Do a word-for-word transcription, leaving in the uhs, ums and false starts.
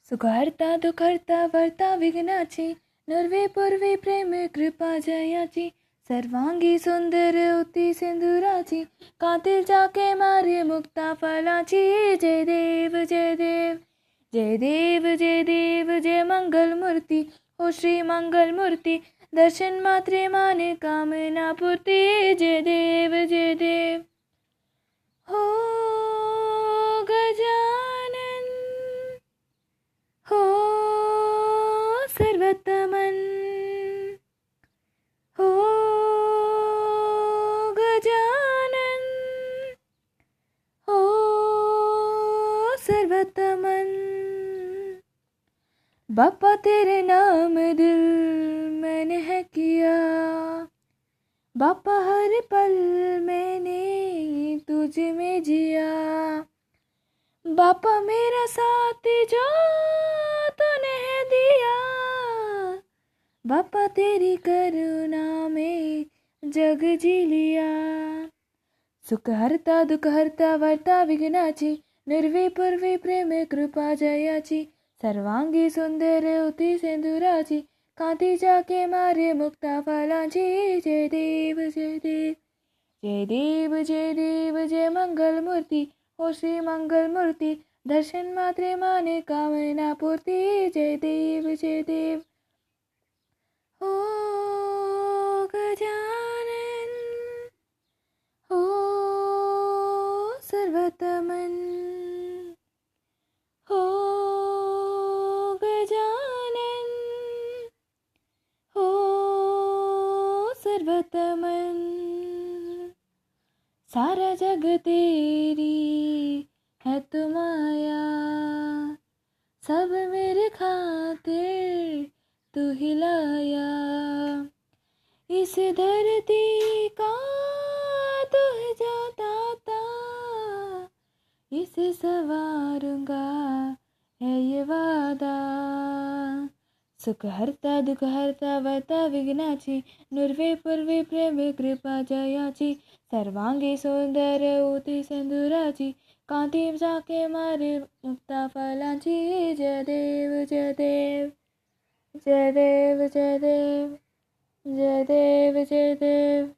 सुखहर्ता दुःखहर्ता वर्ता विघ्नाची, नर्वे पूर्वे प्रेम कृपा जयाची, सर्वांगी सुंदर होती सिंदुराची, कातील जाके मारे मुक्ता फलाची। जय देव जय देव जय देव जय देव जय मंगल मूर्ति हो श्री मंगल मूर्ति, दर्शन मात्रे माने कामना पूर्ति। जय देव जय देव हो गजानन हो सर्वतमन हो गजानन हो सर्वतमन। बापा तेरे नाम दिल मैंने है किया, बापा हर पल मैंने तुझ में जिया, बापा मेरा साथ जो तूने है दिया, बापा तेरी करुणा में जग जी लिया। सुख हरता दुख हरता वर्ता विघ्नाची, निर्वे पूर्वे प्रेम कृपा जयाची, सर्वांगी सुंदर होती सिंदुराची, कांती जाके मारे मुक्ता फलाची। जय देव जय देव जय देव जय देव जय मंगल मूर्ति हो श्री मंगल मूर्ति, दर्शन मात्रे माने कामना पूर्ति। जय देव जय देव हो गजानन हो सर्वतमन हो गजानन हो सर्वतमन। सारा जग तेरी है तू माया, सब मेरे खातिर तू ही लाया, इस धरती का तू है दाता, इसे संवारूंगा है ये वादा। सुख हरता दुख हरता वर्ता विघ्नाची, निर्वे पूर्वे प्रेम कृपा जयाची, सर्वांगी सुंदर होती सिंदुराची, कांती जाके मारे मुक्ता फलाची। जय देव जय देव जय देव जय देव जय देव जय देव।